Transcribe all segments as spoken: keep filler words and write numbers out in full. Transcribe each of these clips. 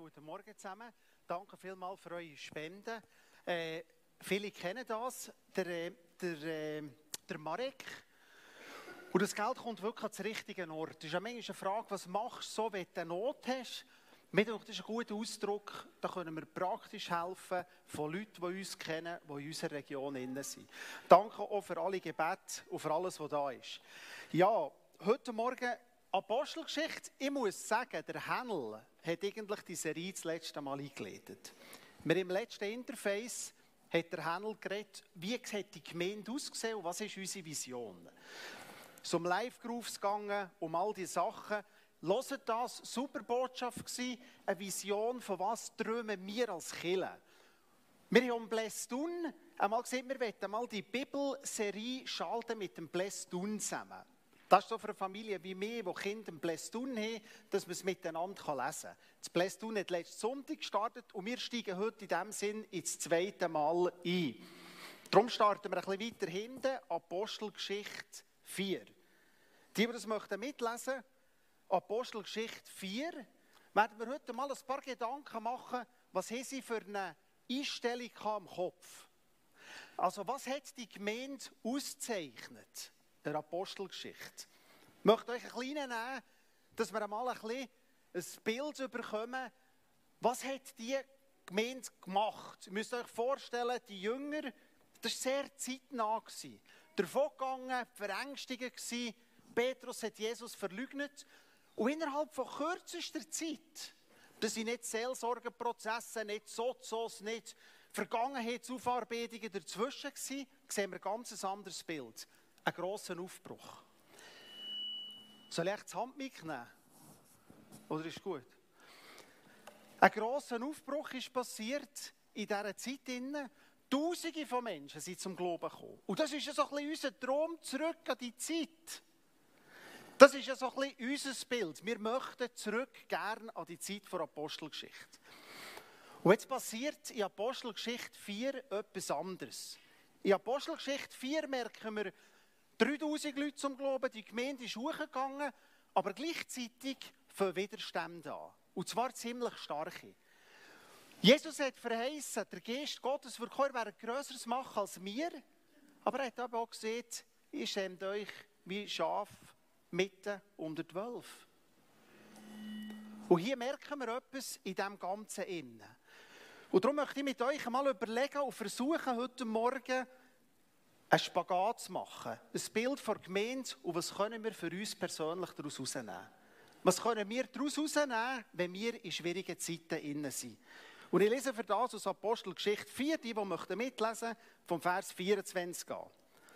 Guten Morgen zusammen. Danke vielmals für eure Spenden. Äh, viele kennen das, der, äh, der, äh, der Marek. Und das Geld kommt wirklich an den richtigen Ort. Das ist ja manchmal eine Frage, was machst du so, wenn du eine Not hast? Mir denke, das ist ein guter Ausdruck, da können wir praktisch helfen von Leuten, die uns kennen, die in unserer Region drin sind. Danke auch für alle Gebete und für alles, was da ist. Ja, heute Morgen Apostelgeschichte. Ich muss sagen, der Hänel hat eigentlich die Serie das letzte Mal eingeleitet. Wir im letzten Interface hat der Hänel geredet, wie sieht die Gemeinde ausgesehen und was ist unsere Vision. So um Live-Grooves gegangen, um all diese Sachen. Hört das, super Botschaft gewesen, eine Vision, von was träumen wir als Kirche. Wir haben um Blästun einmal gesagt, wir wollen mal die Bibelserie schalten mit dem Blästun zusammen. Das ist so für eine Familie wie mir, die Kinder im Blästun haben, dass man es miteinander lesen kann. Das Blästun hat letzten Sonntag gestartet und wir steigen heute in diesem Sinn ins zweite Mal ein. Darum starten wir ein bisschen weiter hinten, Apostelgeschichte vier. Die, die das möchten mitlesen, Apostelgeschichte vier, werden wir heute mal ein paar Gedanken machen, was haben sie für eine Einstellung im Kopf. Also was hat die Gemeinde ausgezeichnet, der Apostelgeschichte? Ich möchte euch ein kleines nehmen, dass wir einmal ein, bisschen ein Bild bekommen, was hat die Gemeinde gemacht. Ihr müsst euch vorstellen, die Jünger, das war sehr zeitnah. Davon gegangen, verängstigt, Petrus hat Jesus verleugnet. Und innerhalb von kürzester Zeit, das sind nicht Seelsorgeprozesse, nicht Sozos, nicht Vergangenheitsaufarbeitungen dazwischen gewesen, sehen wir ein ganz anderes Bild. Einen grossen Aufbruch. Soll ich das Handmic nehmen? Oder ist gut? Ein grosser Aufbruch ist passiert in dieser Zeit. Tausende von Menschen sind zum Glauben gekommen. Und das ist ja so ein bisschen unser Traum zurück an die Zeit. Das ist ja so ein bisschen unser Bild. Wir möchten zurück gerne an die Zeit der Apostelgeschichte. Und jetzt passiert in Apostelgeschichte vier etwas anderes. In Apostelgeschichte vier merken wir, dreitausend Leute zum Glauben, die Gemeinde ist hochgegangen, aber gleichzeitig für Widerstände an. Und zwar ziemlich starke. Jesus hat verheißen, der Geist Gottes wird kommen, er wird Größeres machen als wir. Aber er hat aber auch gesagt, ihr schämt euch wie Schaf mitten unter die Wölfe. Und hier merken wir etwas in diesem Ganzen innen. Und darum möchte ich mit euch mal überlegen und versuchen, heute Morgen einen Spagat zu machen. Ein Bild von der Gemeinde und was können wir für uns persönlich daraus herausnehmen. Was können wir daraus herausnehmen, wenn wir in schwierigen Zeiten innen sind. Und ich lese für das aus Apostelgeschichte vier, die, die möchten mitlesen, vom Vers vierundzwanzig an.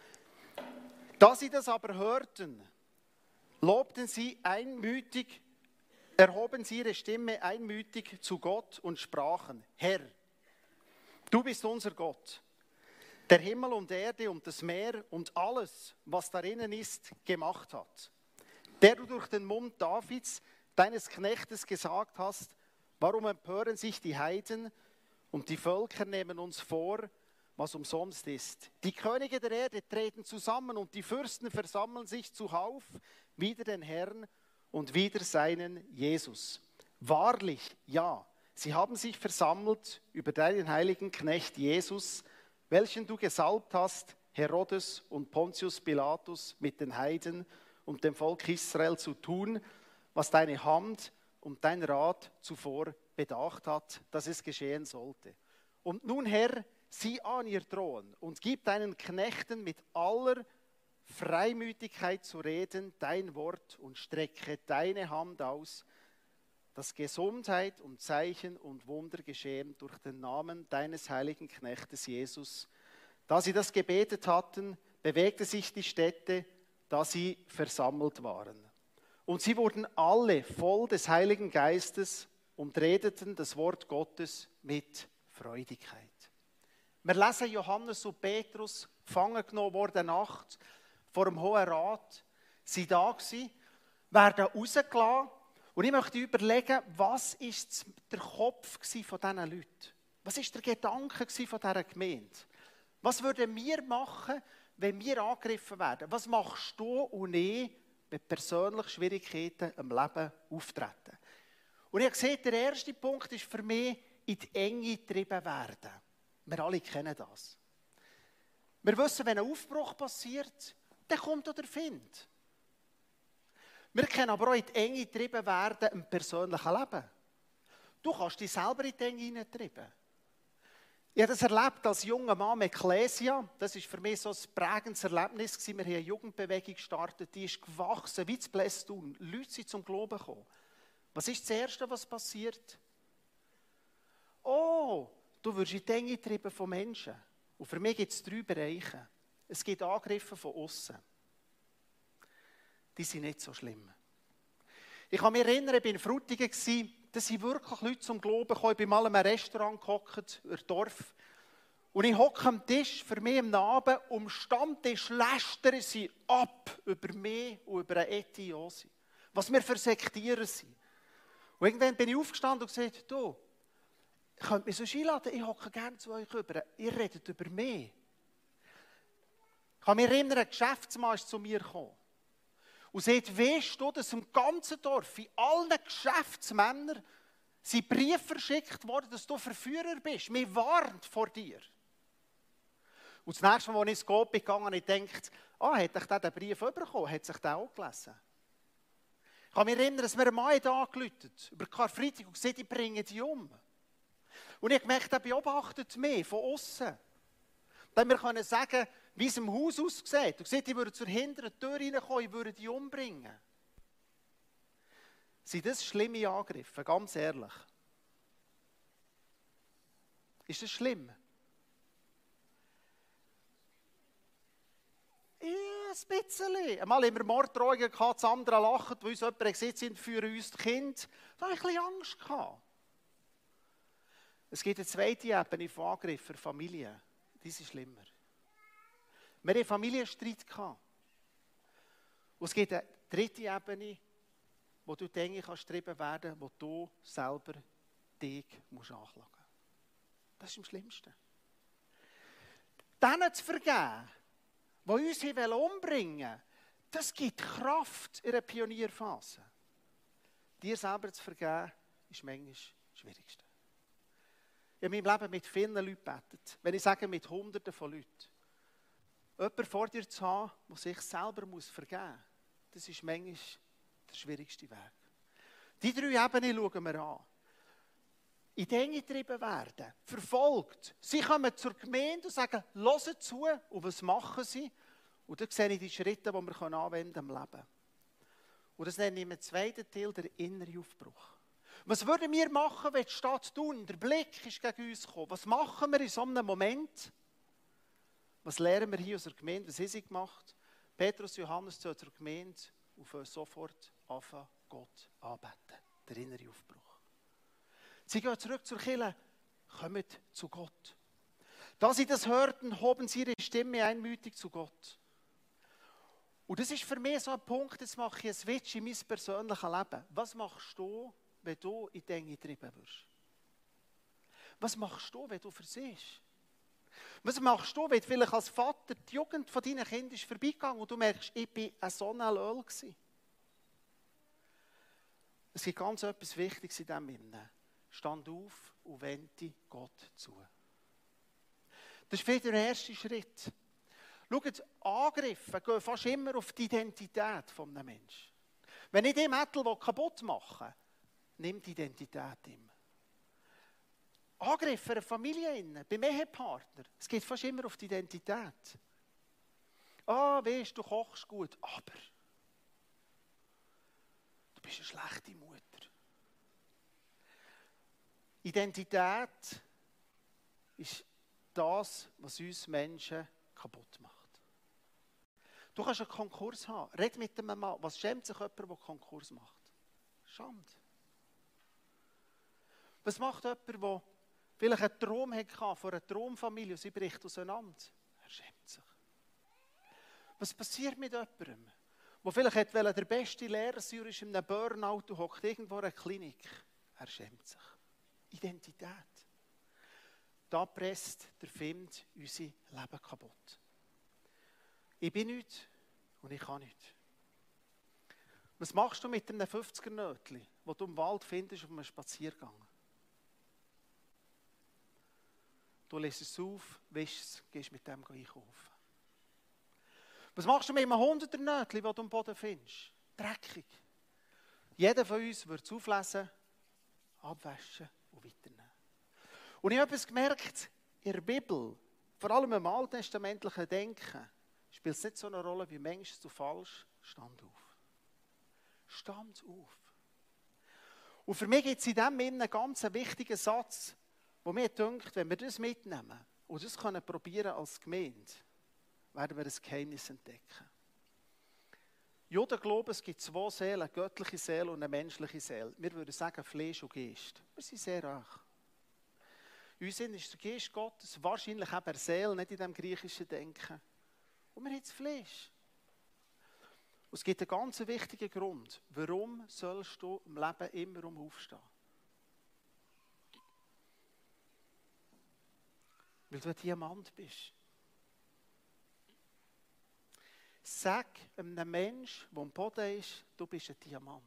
Da sie das aber hörten, lobten sie einmütig, erhoben sie ihre Stimme einmütig zu Gott und sprachen, Herr, du bist unser Gott, der Himmel und Erde und das Meer und alles, was darinnen ist, gemacht hat. Der du durch den Mund Davids, deines Knechtes, gesagt hast, warum empören sich die Heiden und die Völker nehmen uns vor, was umsonst ist. Die Könige der Erde treten zusammen und die Fürsten versammeln sich zuhauf, wider den Herrn und wider seinen Jesus. Wahrlich, ja, sie haben sich versammelt über deinen heiligen Knecht Jesus, welchen du gesalbt hast, Herodes und Pontius Pilatus mit den Heiden und dem Volk Israel zu tun, was deine Hand und dein Rat zuvor bedacht hat, dass es geschehen sollte. Und nun, Herr, sieh an ihr Thron und gib deinen Knechten mit aller Freimütigkeit zu reden, dein Wort und strecke deine Hand aus, dass Gesundheit und Zeichen und Wunder geschehen durch den Namen deines heiligen Knechtes Jesus. Da sie das gebetet hatten, bewegte sich die Stätte, da sie versammelt waren. Und sie wurden alle voll des Heiligen Geistes und redeten das Wort Gottes mit Freudigkeit. Wir lesen Johannes und Petrus, gefangen genommen worden Nacht, vor dem Hohen Rat, sie da gewesen, werden rausgelassen. Und ich möchte überlegen, was ist der Kopf von diesen Leuten? Was ist der Gedanke von dieser Gemeinde? Was würden wir machen, wenn wir angegriffen werden? Was machst du und ich, wenn persönliche Schwierigkeiten im Leben auftreten? Und ich habe gesehen, der erste Punkt ist für mich, in die Enge getrieben werden. Wir alle kennen das. Wir wissen, wenn ein Aufbruch passiert, dann kommt auch der Find. Wir können aber auch in die Enge getrieben werden im persönlichen Leben. Du kannst dich selber in die Enge hineintrieben. Ich habe das erlebt als junger Mann mit Ecclesia. Das war für mich so ein prägendes Erlebnis. Wir haben eine Jugendbewegung gestartet, die ist gewachsen, wie das Blästun. Leute sind zum Glauben gekommen. Was ist das Erste, was passiert? Oh, du wirst in die Enge getrieben von Menschen. Und für mich gibt es drei Bereiche. Es gibt Angriffe von außen. Die sind nicht so schlimm. Ich kann mich erinnern, ich war in Frutigen, da sind wirklich Leute zum Glauben gekommen. Ich bin mal in einem Restaurant gehockt, im Dorf. Und ich hocke am Tisch, für mich am Abend, um Stammtisch lästern sie ab über mich und über einen Ethiosi. Was wir für Sektierer sind. Und irgendwann bin ich aufgestanden und gesagt, du, könnt mich sonst einladen, ich hocke gerne zu euch rüber. Ihr redet über mich. Ich kann mich erinnern, ein Geschäftsmann ist zu mir gekommen. Und sagt, weißt du, dass im ganzen Dorf, in allen Geschäftsmännern, sind Briefe verschickt worden, dass du Verführer bist. Wir warnt vor dir. Und das nächste Mal, als ich ins Coop gegangen bin, habe ich gedacht, ah, hätte ich den Brief bekommen, hat sich den auch gelesen. Ich kann mich erinnern, dass mir ein Mann angerufen hat, über Karfreitag, und gesagt, ich bringe die um. Und ich habe gemerkt, er beobachtet mich von außen. Dann wir können sagen, wie es im Haus aussieht. Und gesagt, ich würde zur hinteren Tür reinkommen, ich würde die umbringen. Sind das schlimme Angriffe, ganz ehrlich? Ist das schlimm? Ja, ein bisschen. Einmal haben wir Morddrohungen gehabt, das andere lachen, weil uns jemand gesagt hat, für uns die Kinder. Da hatte ich ein bisschen Angst gehabt. Es gibt eine zweite Ebene von Angriffen für Familien. Die sind schlimmer. Wir hatten Familienstreit. Und es gibt eine dritte Ebene, wo du Dinge kannst getrieben werden, wo du selber dich musst anklagen musst. Das ist am schlimmsten. Denen zu vergeben, die uns hier umbringen wollen, das gibt Kraft in einer Pionierphase. Dir selber zu vergeben, ist manchmal das Schwierigste. Ich habe in meinem Leben mit vielen Leuten gebetet. Wenn ich sage, mit Hunderten von Leuten. Jemanden vor dir zu haben, der sich selber vergeben muss, das ist manchmal der schwierigste Weg. Die drei Ebenen schauen wir an. In die Enge getrieben werden, verfolgt. Sie kommen zur Gemeinde und sagen, hören zu, und was machen sie? Und dann sehe ich die Schritte, die wir anwenden können im Leben. Und das nenne ich im zweiten Teil der innere Aufbruch. Was würden wir machen, wenn die Stadt Thun, der Blick ist gegen uns gekommen? Was machen wir in so einem Moment? Was lernen wir hier aus der Gemeinde? Was haben sie gemacht? Petrus und Johannes zu der Gemeinde und fangen sofort anfangen, Gott anbeten. Der innere Aufbruch. Sie gehen zurück zur Kirche, kommen zu Gott. Da sie das hörten, hoben sie ihre Stimme einmütig zu Gott. Und das ist für mich so ein Punkt, jetzt mache ich einen Switch in mein persönliches Leben. Was machst du, wenn du in die Enge getrieben wirst? Was machst du, wenn du versiehst? Was machst du, wenn vielleicht als Vater die Jugend von deinen Kindern ist vorbeigegangen und du merkst, ich war so ein Löl gewesen? Es gibt ganz etwas Wichtiges in diesem Innen. Stand auf und wende Gott zu. Das ist vielleicht der erste Schritt. Schaut, Angriffe gehen fast immer auf die Identität eines Menschen. Wenn ich den Mittel kaputt machen will, nimm die Identität ihm. Angriffe einer Familie, beim Ehepartner, es geht fast immer auf die Identität. Ah, weisst, du kochst gut, aber du bist eine schlechte Mutter. Identität ist das, was uns Menschen kaputt macht. Du kannst einen Konkurs haben. Red mit einem Mann. Was schämt sich jemand, der Konkurs macht? Schande. Was macht jemand, der vielleicht einen Traum hatte von einer Traumfamilie und sie bricht auseinander? Er schämt sich. Was passiert mit jemandem, der vielleicht der beste Lehrer sein ist in einem Burnout und hockt irgendwo in einer Klinik? Er schämt sich. Identität. Da presst der Find unser Leben kaputt. Ich bin nichts und ich kann nichts. Was machst du mit einem fünfziger-Nötchen, die du im Wald findest auf einem Spaziergang. Du lässt es auf, wäschst es, gehst mit dem einkaufen. Was machst du mit einem Hunderternötchen, das du am Boden findest? Dreckig. Jeder von uns würde es auflesen, abwaschen und weiternehmen. Und ich habe etwas gemerkt, in der Bibel, vor allem im alttestamentlichen Denken, spielt es nicht so eine Rolle, wie manchmal du falsch, stand auf. Stand auf. Und für mich gibt es in diesem Sinne einen ganz wichtigen Satz, wo mir denkt, wenn wir das mitnehmen und das können probieren als Gemeinde, werden wir ein Geheimnis entdecken. Juden glauben, es gibt zwei Seelen, eine göttliche Seele und eine menschliche Seele. Wir würden sagen Fleisch und Geist. Wir sind sehr reich. In uns ist der Geist Gottes wahrscheinlich eben eine Seele, nicht in dem griechischen Denken. Und wir haben das Fleisch. Und es gibt einen ganz wichtigen Grund. Warum sollst du im Leben immer um aufstehen? Weil du ein Diamant bist. Sag einem Menschen, der am Boden ist, du bist ein Diamant.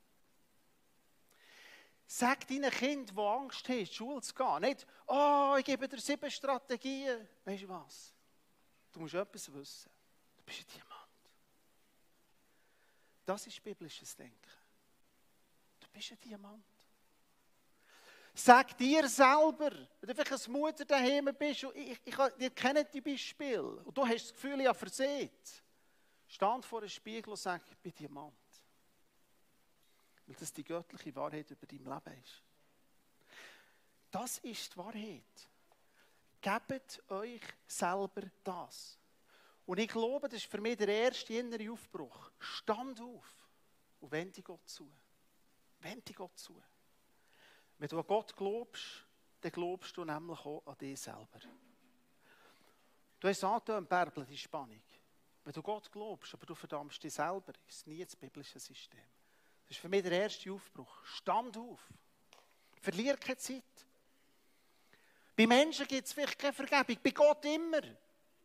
Sag deinen Kindern, die Angst haben, in die Schule zu gehen, nicht, oh, ich gebe dir sieben Strategien. Weißt du was? Du musst etwas wissen. Du bist ein Diamant. Das ist biblisches Denken. Du bist ein Diamant. Sag dir selber, wenn du vielleicht als Mutter daheim bist, und ich, ich, ihr kennt die Beispiele, und du hast das Gefühl, ich habe versagt. Stand vor einem Spiegel und sag, ich bin Diamant. Weil das die göttliche Wahrheit über dein Leben ist. Das ist die Wahrheit. Gebt euch selber das. Und ich glaube, das ist für mich der erste innere Aufbruch. Stand auf und wende Gott zu. Wende Gott zu. Wenn du an Gott glaubst, dann glaubst du nämlich auch an dich selber. Du hast angetan, Bärbel, die Spannung. Wenn du Gott glaubst, aber du verdammst dich selber, ist es nie das biblische System. Das ist für mich der erste Aufbruch. Stand auf. Verlier keine Zeit. Bei Menschen gibt es vielleicht keine Vergebung, bei Gott immer. Der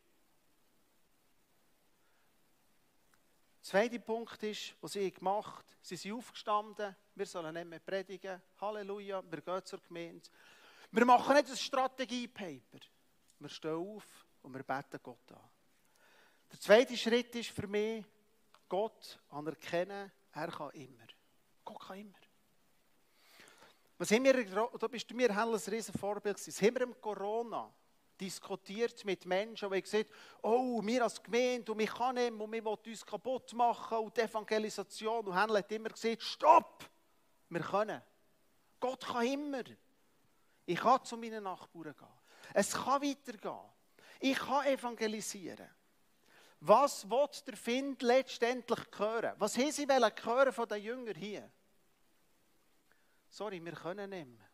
zweite Punkt ist, was sie gemacht haben, sie sind aufgestanden, wir sollen nicht mehr predigen, Halleluja, wir gehen zur Gemeinde. Wir machen nicht ein Strategiepaper, wir stehen auf und wir beten Gott an. Der zweite Schritt ist für mich, Gott anerkennen, er kann immer. Gott kann immer. Was haben wir, da bist du mir ein riesen Vorbild gewesen. Was haben wir im Corona diskutiert mit Menschen, die gesagt haben, oh, wir als Gemeinde, und wir können nicht, und wir wollen uns kaputt machen, und die Evangelisation, und Händler hat immer gesagt, stopp, wir können. Gott kann immer. Ich kann zu meinen Nachbarn gehen. Es kann weitergehen. Ich kann evangelisieren. Was will der Find letztendlich hören? Was haben sie hören von den Jüngern hier? Sorry, wir können nicht mehr.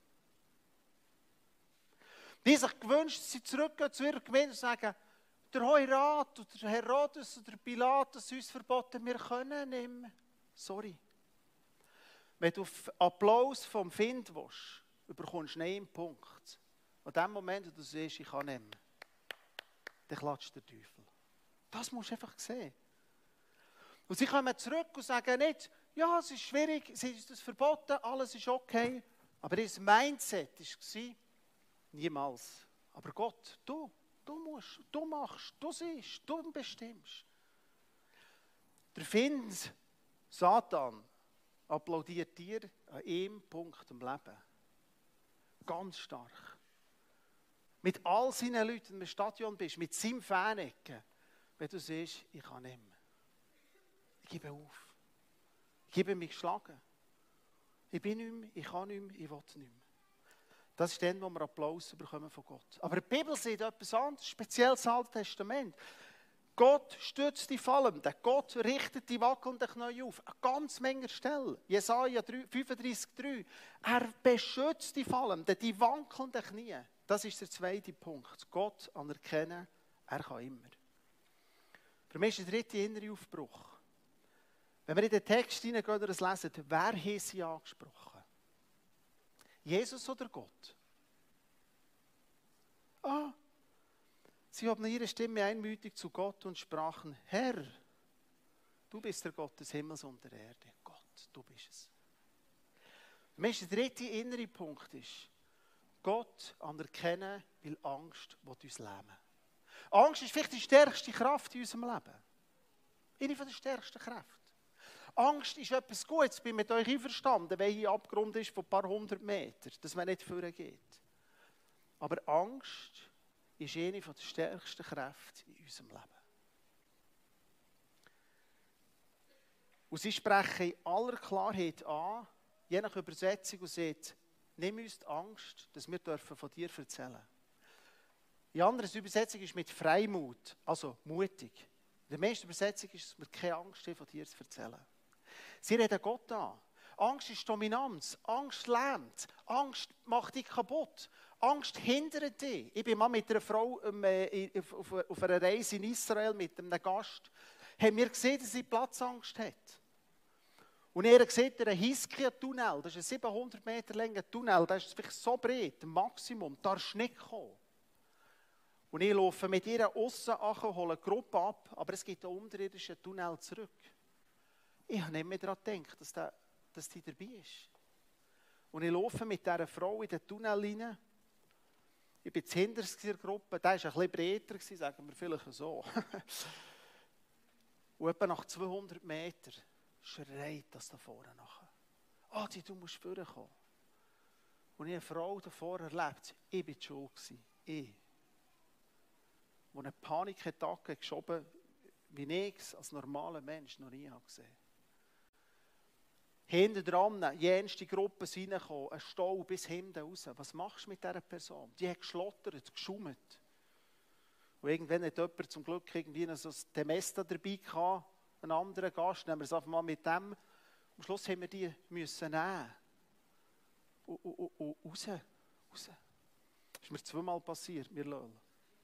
Die sich gewünscht, sie zurückgehen zu ihrer Gemeinde und sagen, der Hohe Rat oder der Herodes oder Pilatus uns verboten, wir können nicht mehr. Sorry. Wenn du Applaus vom Find willst, bekommst du einen Punkt. An dem Moment, wo du siehst, ich kann nicht mehr, dann klatscht der Teufel. Das musst du einfach sehen. Und sie kommen zurück und sagen nicht, ja, es ist schwierig, es ist das verboten, alles ist okay. Aber ihr Mindset war, niemals. Aber Gott, du, du musst, du machst, du siehst, du bestimmst. Der Find, Satan, applaudiert dir an einem Punkt im Leben. Ganz stark. Mit all seinen Leuten, wenn du im Stadion bist, mit seinem Fanecken, wenn du siehst, ich kann nicht mehr. Ich gebe auf. Ich gebe mich geschlagen. Ich bin nicht mehr, ich kann nicht mehr, ich will nicht mehr. Das ist dann, wo wir Applaus bekommen von Gott. Aber die Bibel sieht etwas anderes, speziell das Alte Testament. Gott stützt die Fallenden, Gott richtet die wackelnden Knie auf. Eine ganz Menge Stellen. Jesaja fünfunddreißig drei. Er beschützt die Fallenden, die wankelnden Knie. Das ist der zweite Punkt. Gott anerkennen, er kann immer. Für mich ist der dritte innere Aufbruch. Wenn wir in den Text hineingehen und es lesen, wer hat sie angesprochen? Jesus oder Gott? Ah, sie haben ihre Stimme einmütig zu Gott und sprachen, Herr, du bist der Gott des Himmels und der Erde. Gott, du bist es. Der dritte innere Punkt ist, Gott anerkennen, weil Angst will uns lähmen. Angst ist vielleicht die stärkste Kraft in unserem Leben. Eine von der stärksten Kräfte. Angst ist etwas Gutes. Ich bin mit euch einverstanden, wenn hier ein Abgrund ist von ein paar hundert Metern, dass man nicht vorgeht. Aber Angst ist eine von der stärksten Kräfte in unserem Leben. Und sie sprechen in aller Klarheit an, je nach Übersetzung, und sagt, nimm uns die Angst, dass wir von dir erzählen dürfen. In anderen Übersetzung ist mit Freimut, also mutig. In der meisten Übersetzung ist, dass wir keine Angst haben, von dir zu erzählen. Sie reden Gott an. Angst ist Dominanz. Angst lähmt. Angst macht dich kaputt. Angst hindert dich. Ich bin mal mit einer Frau äh, auf, auf einer Reise in Israel mit einem Gast. Haben wir gesehen, dass sie Platzangst hat. Und er sieht einen Hiskia-Tunnel. Das ist ein siebenhundert Meter langer Tunnel. Das ist vielleicht so breit, das Maximum. Da darfst du nicht kommen. Und ich laufe mit ihr aussen an, hole eine Gruppe ab, aber es gibt einen unterirdischen Tunnel zurück. Ich habe nicht mehr daran gedacht, dass, der, dass die dabei ist. Und ich laufe mit dieser Frau in den Tunnel rein. Ich bin zuhinterst in der Gruppe, der war ein bisschen breiter, sagen wir vielleicht so. Und etwa nach zweihundert Metern schreit das da vorne nachher. Adi, du musst vorkommen. Und ich habe eine Frau davor erlebt, ich war die Schuld. Ich. Die eine Panikattacke geschoben, wie ich es als normaler Mensch noch nie gesehen habe. Hinten dran, jenste Gruppe sind reingekommen, ein Stau bis hinten raus. Was machst du mit dieser Person? Die hat geschlottert, geschummelt. Und irgendwann hat jemand zum Glück irgendwie noch so ein Temesta dabei gehabt, einen anderen Gast, nehmen wir es einfach mal mit dem. Am Schluss haben wir die müssen nehmen. Und, und, und, und raus, raus. Das ist mir zweimal passiert, mir Löl.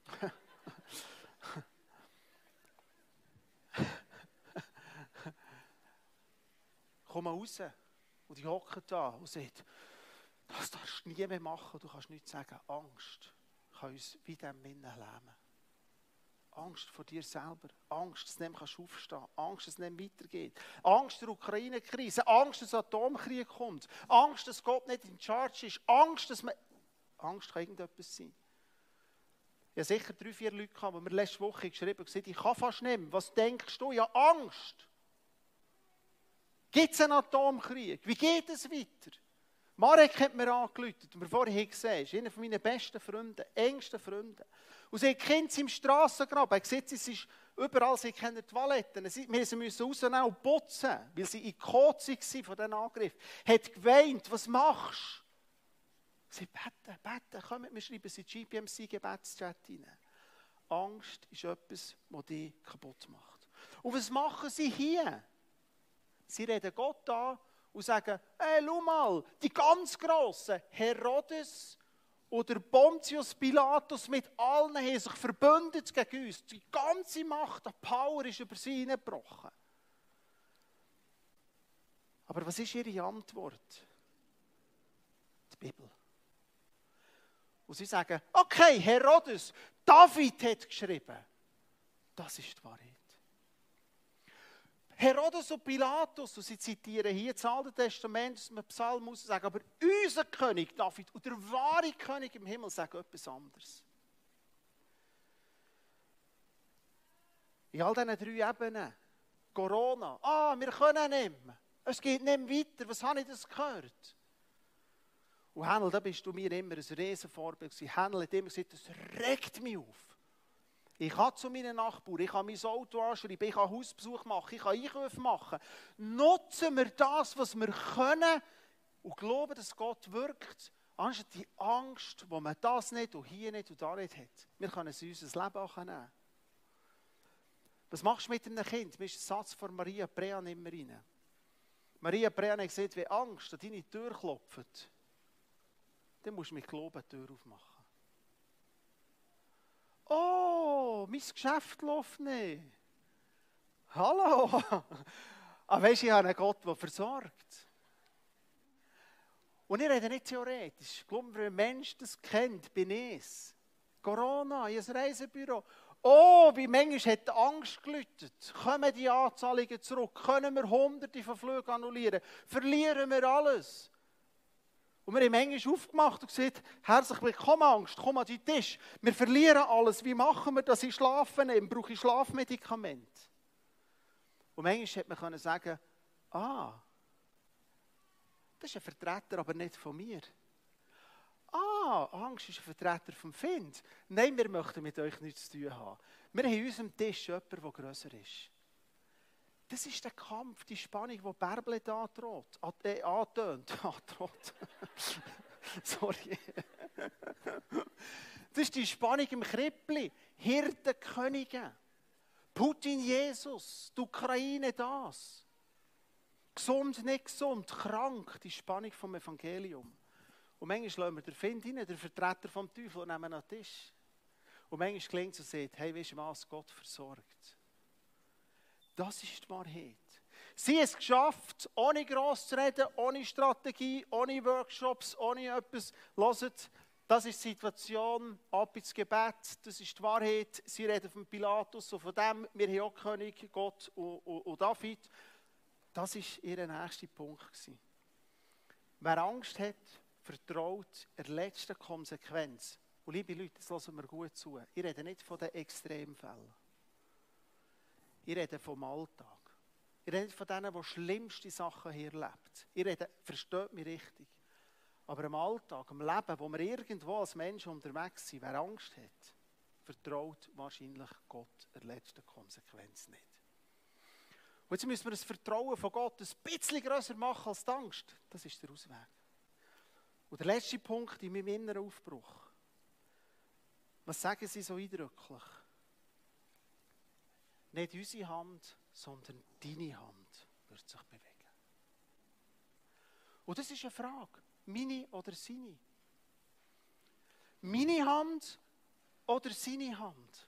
Komm mal raus. Und die hocken da und sagt, das darfst du nie mehr machen, du kannst nichts sagen. Angst kann uns wie dem Innen lähmen. Angst vor dir selber. Angst, dass du nicht mehr aufstehen kannst. Angst, dass es nicht weitergeht. Angst der Ukraine-Krise. Angst, dass ein Atomkrieg kommt. Angst, dass Gott nicht in Charge ist. Angst, dass man... Angst kann irgendetwas sein. Ich habe sicher drei, vier Leute gehabt, die mir letzte Woche geschrieben haben, gesagt, ich kann fast nicht mehr. Was denkst du? Ja, Angst. Gibt es einen Atomkrieg? Wie geht es weiter? Marek hat mir angerufen, und mir vorher gesehen, ist einer meiner besten Freunde, engsten Freunde. Und sie kennt sie im Strassengraben. Er sieht, es ist überall, sie kennen die Toiletten. Wir müssen rausnehmen und putzen, weil sie in Kotze waren von diesem Angriff. Hat geweint, was machst du? Sie beten, beten, kommen, wir schreiben sie in die G P M C-Gebetschat rein. Angst ist etwas, das dich kaputt macht. Und was machen sie hier? Sie reden Gott an und sagen, hey, schau mal, die ganz Grossen, Herodes oder Pontius Pilatus mit allen haben sich verbündet gegen uns. Die ganze Macht, die Power ist über sie hineingebrochen. Aber was ist ihre Antwort? Die Bibel. Und sie sagen, okay, Herodes, David hat geschrieben. Das ist die Wahrheit. Herodes und Pilatus, und sie zitieren hier das Alte Testament, aus dem Psalm muss sagen, aber unser König David und der wahre König im Himmel sagen etwas anderes. In all diesen drei Ebenen, Corona, ah, wir können nicht mehr, es geht nicht mehr weiter, was habe ich das gehört? Und Hänel, da bist du mir immer ein Riesenvorbild gewesen. Hänel hat immer gesagt, das regt mich auf. Ich kann zu meinen Nachbarn, ich kann mein Auto anschreiben, ich kann Hausbesuch machen, ich kann Einkäufe machen. Nutzen wir das, was wir können und glauben, dass Gott wirkt, anstatt die Angst, wo man das nicht und hier nicht und da nicht hat. Wir können es in unser Leben auch nehmen. Was machst du mit einem Kind? Mir ist ein Satz von Maria Brean immer rein. Maria Brean hat gesagt, wenn Angst an deine Tür klopft, dann musst du mit Glauben die Tür aufmachen. Oh, mein Geschäft läuft nicht. Hallo. Aber weisst du, ich habe einen Gott, der versorgt. Und ich rede nicht theoretisch. Ich glaube, wenn ein Mensch das kennt, bin ich es. Corona, in ein Reisebüro. Oh, wie manchmal hat die Angst geläutet. Kommen die Anzahlungen zurück? Können wir hunderte von Flügen annullieren? Verlieren wir alles? Und wir haben manchmal aufgemacht und gesagt, herzlich willkommen, Angst, komm an deinen Tisch. Wir verlieren alles, wie machen wir, dass ich schlafen nehme? Brauche ich Schlafmedikamente? Und manchmal hätte man können sagen, ah, das ist ein Vertreter, aber nicht von mir. Ah, Angst ist ein Vertreter vom Find. Nein, wir möchten mit euch nichts zu tun haben. Wir haben an unserem Tisch jemanden, der grösser ist. Das ist der Kampf, die Spannung, die Bärbel da droht, äh, antönt. Androht. Sorry. Das ist die Spannung im Krippli. Hirtenkönige. Putin, Jesus. Die Ukraine, das. Gesund, nicht gesund. Krank. Die Spannung vom Evangelium. Und manchmal lassen wir den Find rein, den Vertreter vom Teufel, und nehmen an den Tisch. Und manchmal klingt es und sagt, hey, weißt du was, Gott versorgt. Das ist die Wahrheit. Sie haben es geschafft, ohne gross zu reden, ohne Strategie, ohne Workshops, ohne etwas. Hört, das ist die Situation, ab ins Gebet, das ist die Wahrheit. Sie reden von Pilatus und von dem, wir haben auch König, Gott und, und, und David. Das war ihr nächster Punkt. Wer Angst hat, vertraut der letzten Konsequenz. Und liebe Leute, das hören wir gut zu. Ich rede nicht von den Extremfällen. Ich rede vom Alltag. Ich rede nicht von denen, die schlimmste Sachen hier erlebt. Ich rede, versteht mich richtig. Aber im Alltag, im Leben, wo wir irgendwo als Menschen unterwegs sind, wer Angst hat, vertraut wahrscheinlich Gott der letzten Konsequenz nicht. Und jetzt müssen wir das Vertrauen von Gott ein bisschen grösser machen als die Angst. Das ist der Ausweg. Und der letzte Punkt in meinem inneren Aufbruch. Was sagen sie so eindrücklich? Nicht unsere Hand, sondern deine Hand wird sich bewegen. Und das ist eine Frage. Meine oder seine? Meine Hand oder seine Hand?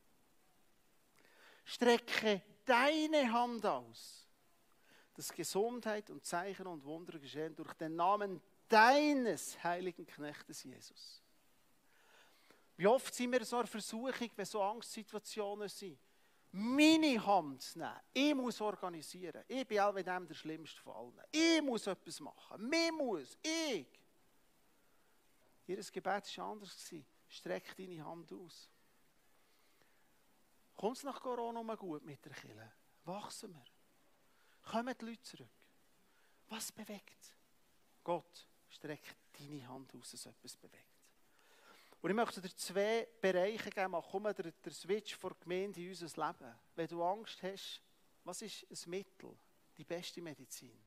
Strecke deine Hand aus, dass Gesundheit und Zeichen und Wunder geschehen durch den Namen deines heiligen Knechtes Jesus. Wie oft sind wir so eine Versuchung, wenn so Angstsituationen sind, meine Hand zu nehmen. Ich muss organisieren. Ich bin allem der schlimmste von allen. Ich muss etwas machen. Mir muss. Ich. Ihr Gebet war anders. Streck deine Hand aus. Kommt es nach Corona mal gut mit der Kirche? Wachsen wir. Kommen die Leute zurück. Was bewegt? Gott, streck deine Hand aus, dass etwas bewegt. Und ich möchte dir zwei Bereiche geben, mal komm, der, der Switch von der Gemeinde in unser Leben. Wenn du Angst hast, was ist ein Mittel, die beste Medizin?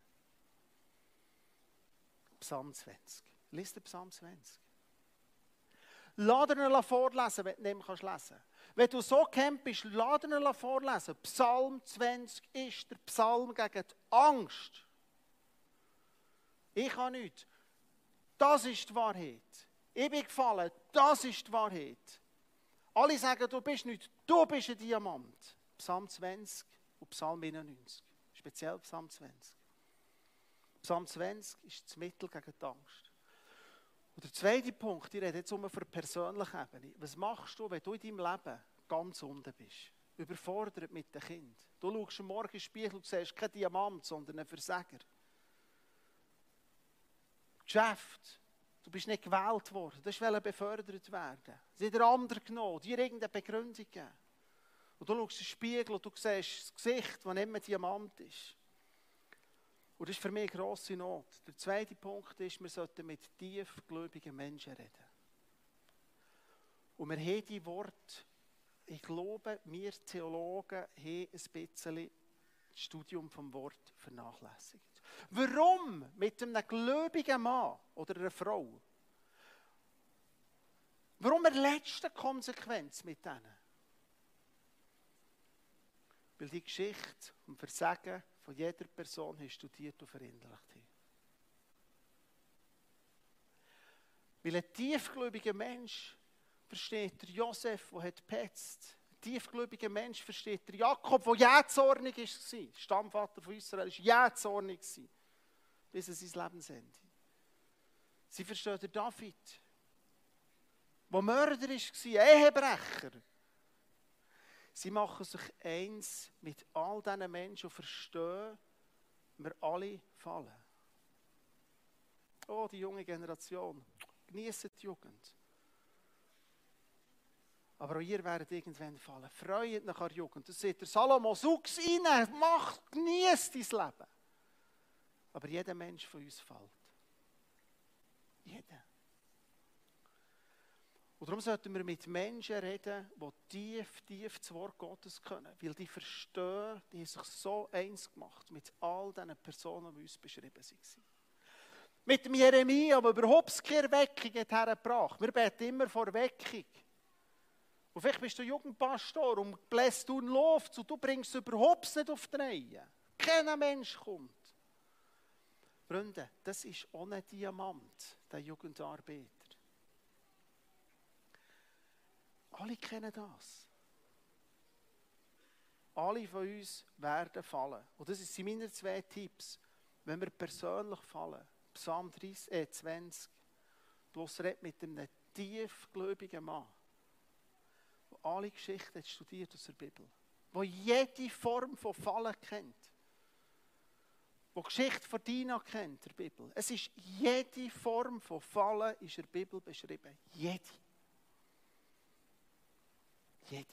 Psalm zwanzig. Lies den Psalm zwanzig. Lass dir ihn vorlesen, wenn du nicht mehr lesen kannst. Wenn du so gekämpft bist, lass dir ihn vorlesen. Psalm zwanzig ist der Psalm gegen die Angst. Ich kann nichts. Das ist die Wahrheit. Ich bin gefallen, das ist die Wahrheit. Alle sagen, du bist nicht, du bist ein Diamant. Psalm zwanzig und Psalm einundneunzig. Speziell Psalm zwanzig. Psalm zwanzig ist das Mittel gegen die Angst. Und der zweite Punkt, ich rede jetzt um eine persönliche Ebene. Was machst du, wenn du in deinem Leben ganz unten bist? Überfordert mit dem Kind. Du schaust am Morgen in den Spiegel und siehst kein Diamant, sondern einen Versager. Geschäft. Du bist nicht gewählt worden. Du wolltest befördert werden. Sie hat der andere genommen, dir irgendeine Begründung gegeben. Und du schaust in den Spiegel und du siehst das Gesicht, das nicht mehr Diamant ist. Und das ist für mich eine grosse Not. Der zweite Punkt ist, wir sollten mit tiefgläubigen Menschen reden. Und wir haben die Worte, ich glaube, wir Theologen haben ein bisschen das Studium vom Wort vernachlässigt. Warum mit einem gläubigen Mann oder einer Frau? Warum eine letzte Konsequenz mit denen? Weil die Geschichte und Versagen von jeder Person hast studiert und verinnerlicht haben. Weil ein tiefgläubiger Mensch versteht der Josef, der hat gepetzt. Ein tiefgläubiger Mensch versteht der Jakob, der jähzornig war. Stammvater von Israel war jähzornig bis an sein Lebensende. Sie verstehen den David, der Mörder war, Ehebrecher. Sie machen sich eins mit all diesen Menschen und verstehen, wir alle fallen. oh, die junge Generation, genießt die Jugend. Aber auch ihr werdet irgendwann fallen. Freut euch an der Jugend. Das sagt der Salomo, such rein, mach, genieß dein Leben. Aber jeder Mensch von uns fällt. Jeder. Und darum sollten wir mit Menschen reden, die tief, tief das Wort Gottes können. Weil die verstehen, die haben sich so eins gemacht mit all diesen Personen, die uns beschrieben waren. Mit dem Jeremia, der überhaupt keine Erweckung hergebracht. Wir beten immer vor Erweckung. Und vielleicht bist du Jugendpastor und bläst du einen Luft und du bringst es überhaupt nicht auf die Reihe. Kein Mensch kommt. Freunde, das ist ohne Diamant, der Jugendarbeiter. Alle kennen das. Alle von uns werden fallen. Und das sind meine zwei Tipps. Wenn wir persönlich fallen, Psalm dreißig, äh zwanzig, bloß red mit einem tiefgläubigen Mann, der alle Geschichten hat studiert aus der Bibel, der jede Form von Fallen kennt, der die Geschichte von Dina kennt, der Bibel. Es ist jede Form von Fallen in der Bibel beschrieben. Jede. Jede.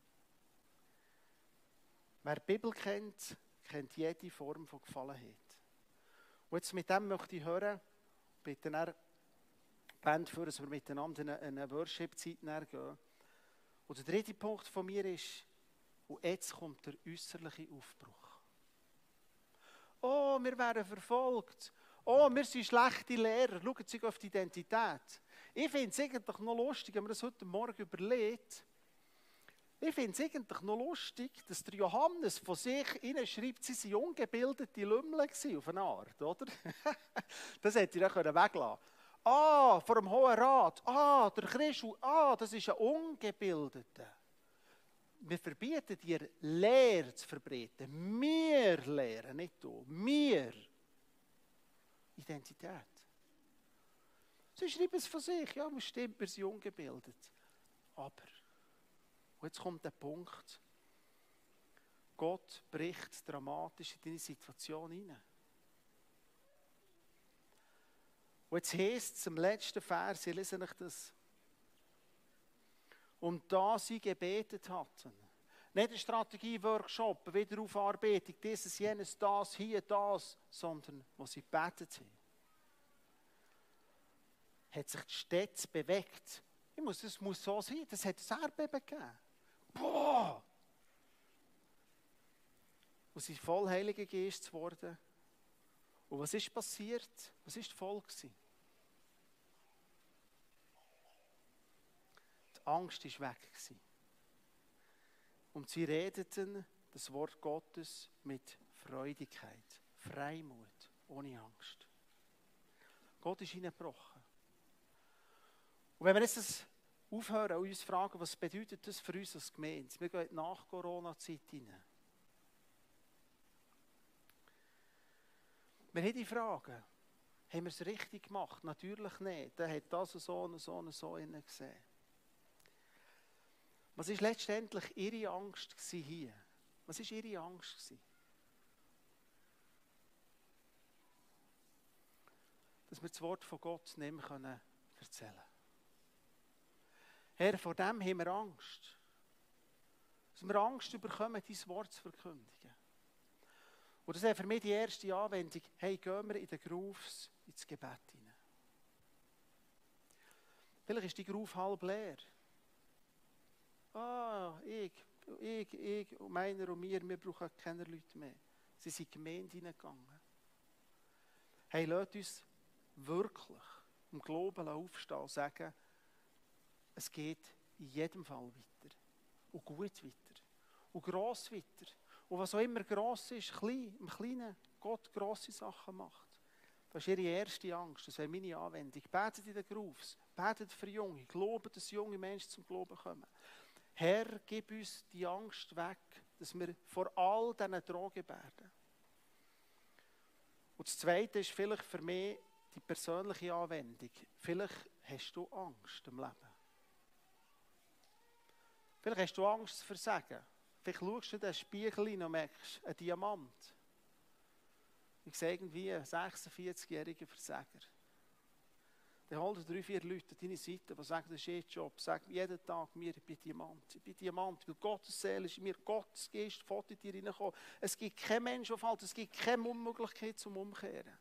Wer die Bibel kennt, kennt jede Form von Gefallenheit. Und jetzt mit dem möchte ich hören, bitte dann die Band führen, dass wir miteinander in eine, eine Worship-Zeit gehen. Und der dritte Punkt von mir ist, und jetzt kommt der äußerliche Aufbruch. Oh, wir werden verfolgt. Oh, wir sind schlechte Lehrer. Schauen Sie auf die Identität. Ich finde es eigentlich noch lustig, wenn man das heute Morgen überlegt. Ich finde es eigentlich noch lustig, dass der Johannes von sich ihnen schreibt, sie waren ungebildete Lümmel auf eine Art, oder? Das hätte ich dann weglassen können. Ah, vor dem Hohen Rat. Ah, der Christus. Ah, das ist ein Ungebildeter. Wir verbieten dir, Lehre zu verbreiten. Wir lehren, nicht du. Wir. Identität. Sie schreiben es von sich. Ja, man stimmt, wir sind ungebildet. Aber, und jetzt kommt der Punkt, Gott bricht dramatisch in deine Situation hinein. Und jetzt heisst es im letzten Vers, ich lese euch das. Und da sie gebetet hatten, nicht ein Strategie-Workshop, Wiederaufarbeitung, dieses, jenes, das, hier, das, sondern wo sie gebetet haben, hat sich die Stadt bewegt. Ich muss, das muss so sein, das hat ein Erdbeben gegeben. Boah! Und sie sind voll Heiligen Geist geworden. Und was ist passiert? Was war die Folge? Die Angst war weg. Und sie redeten das Wort Gottes mit Freudigkeit, Freimut, ohne Angst. Gott ist hineingebrochen. Und wenn wir jetzt das aufhören und uns fragen, was bedeutet das für uns als Gemeinde? Wir gehen nach Corona-Zeit hinein. Wir haben die Frage, haben wir es richtig gemacht? Natürlich nicht. Der hat das so und so und so gesehen. Was war letztendlich ihre Angst hier? Was war ihre Angst? Dass wir das Wort von Gott nicht mehr erzählen können. Herr, vor dem haben wir Angst. Dass wir Angst bekommen, dein Wort zu verkündigen. Und das ist für mich die erste Anwendung. Hey, gehen wir in den Grooves ins Gebet hinein. Vielleicht ist die Groove halb leer. Ah, ich, ich, ich und meiner und mir, wir brauchen keine Leute mehr. Sie sind in die Gemeinde hineingegangen. Hey, lasst uns wirklich im Glauben aufstehen und sagen, es geht in jedem Fall weiter. Und gut weiter. Und gross weiter. Und was auch immer gross ist, klein, im Kleinen, Gott grosse Sachen macht. Das ist ihre erste Angst, das wäre meine Anwendung. Betet in den Grooves, betet für Junge, glaubt, dass junge Menschen zum Glauben kommen. Herr, gib uns die Angst weg, dass wir vor all diesen Drogen werden. Und das Zweite ist vielleicht für mich die persönliche Anwendung. Vielleicht hast du Angst im Leben. Vielleicht hast du Angst zu versagen. Vielleicht schaust du in den Spiegel hin und merkst, ein Diamant. Ich sehe irgendwie einen sechsundvierzigjährigen Versager. Dann hol dir drei, vier Leute an deine Seite, die sagen, das ist ihr Job. Sag jeden Tag mir, ich bin Diamant. Ich bin Diamant, weil Gottes Seele ist in mir, Gottes Geist fährt in dir hineinkommen. Es gibt keinen Menschen, der fällt, es gibt keine Unmöglichkeit zum Umkehren.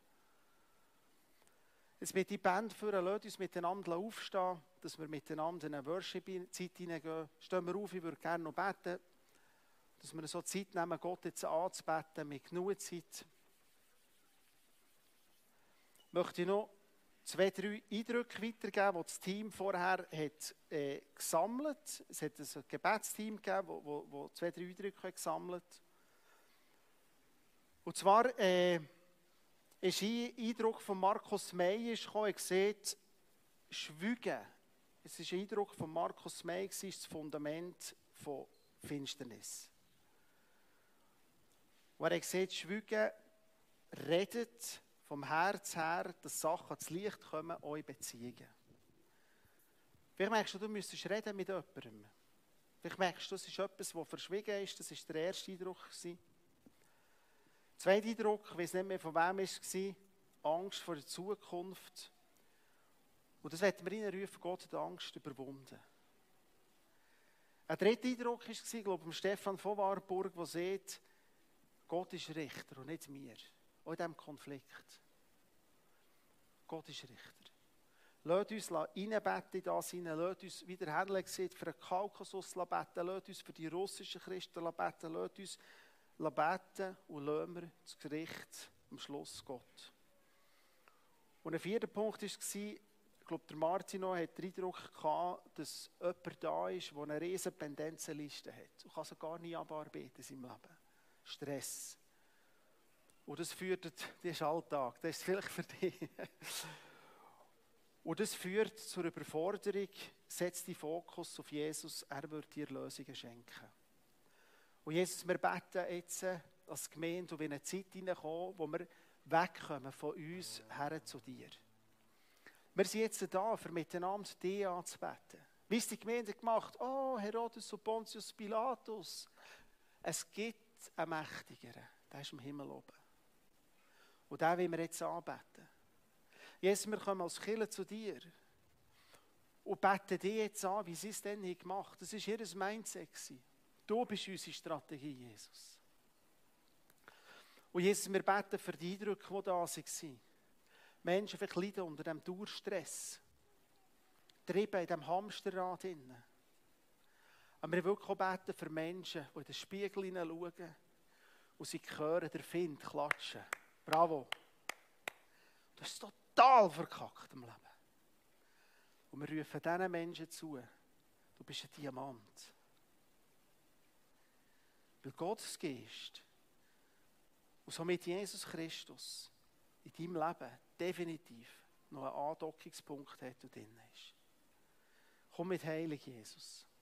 Jetzt wird die Band führen, lasst uns miteinander aufstehen, dass wir miteinander in eine Worship-Zeit hineingehen. Stehen wir auf, ich würde gerne noch beten, dass wir so Zeit nehmen, Gott jetzt anzubeten, mit genug Zeit. Ich möchte noch zwei, drei Eindrücke weitergeben, die das Team vorher hat, äh, gesammelt hat. Es hat ein Gebetsteam gegeben, wo, wo, wo zwei, drei Eindrücke gesammelt hat. Und zwar äh, ist ein Eindruck von Markus May gekommen. Er sieht, Schweigen. Es war ein Eindruck von Markus May, das ist das Fundament von Finsternis. Und er sieht, Schweigen redet vom Herz her, dass Sachen ans Licht kommen, auch in Beziehungen. Vielleicht merkst du, du müsstest reden mit jemandem. Vielleicht merkst du, das ist etwas, das verschwiegen ist. Das war der erste Eindruck. Der zweite Eindruck, ich weiß nicht mehr von wem es war, Angst vor der Zukunft. Und das werden wir reinrufen, Gott hat Angst überwunden. Ein dritter Eindruck war, ich glaube, von Stefan von Warburg, der sagt, Gott ist Richter und nicht mir. Auch in diesem Konflikt. Gott ist Richter. Lasst uns reinbeten in das hinein. Lasst uns, wie der Herr gesagt, für den Kaukasus beten. Lasst uns für die russischen Christen beten. Lasst uns beten und lassen wir das Gericht am Schluss Gott. Und ein vierter Punkt war, ich glaube, der Martino hat den Eindruck gehabt, dass jemand da ist, der eine riesige Pendenzenliste hat. Und kann sie gar nicht abarbeiten in seinem Leben. Stress. Und das führt, das ist Alltag, das ist vielleicht für dich. Und das führt zur Überforderung, setz den Fokus auf Jesus, er wird dir Lösungen schenken. Und Jesus, wir beten jetzt als Gemeinde, und in eine Zeit hineinkommen, wo wir wegkommen von uns her zu dir. Wir sind jetzt da, für miteinander dich anzubeten. Wie ist die Gemeinde gemacht? Oh, Herodes und Pontius Pilatus. Es gibt einen Mächtigeren, der ist im Himmel oben. Und den wollen wir jetzt anbeten. Jesus, wir kommen als Kirche zu dir und beten dich jetzt an, wie sie es denn nicht gemacht haben. Das war ihr Mindset. Du bist unsere Strategie, Jesus. Und Jesus, wir beten für die Eindrücke, die da waren. Menschen vielleicht leiden unter dem Dauerstress. Treiben in diesem Hamsterrad. Aber wir wollen auch beten für Menschen, die in den Spiegel hineinschauen und sie hören, der Find klatschen. Bravo. Du hast es total verkackt im Leben. Und wir rufen diesen Menschen zu, du bist ein Diamant. Weil Gottes Geist und somit Jesus Christus in deinem Leben definitiv noch einen Andockungspunkt hat und drin ist. Komm mit Heilig, Jesus.